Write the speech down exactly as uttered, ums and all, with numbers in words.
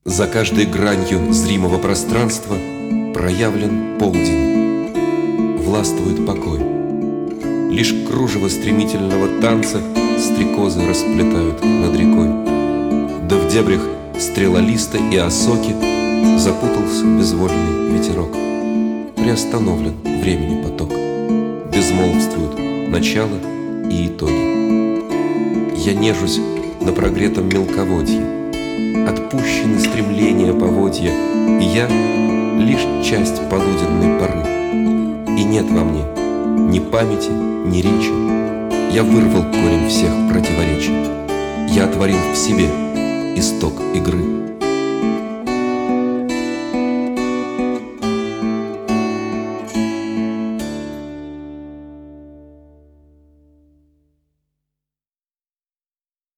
За каждой гранью зримого пространства проявлен полдень, властвует покой. Лишь кружево стремительного танца стрекозы расплетают над рекой. Да в дебрях стрелолиста и осоки запутался безвольный ветерок. Приостановлен времени поток, безмолвствуют начало и итоги. Я нежусь на прогретом мелководье, отпущены стремления поводья, и я лишь часть полуденной поры. И нет во мне ни памяти, ни речи. Я вырвал корень всех противоречий. Я отворил в себе исток игры.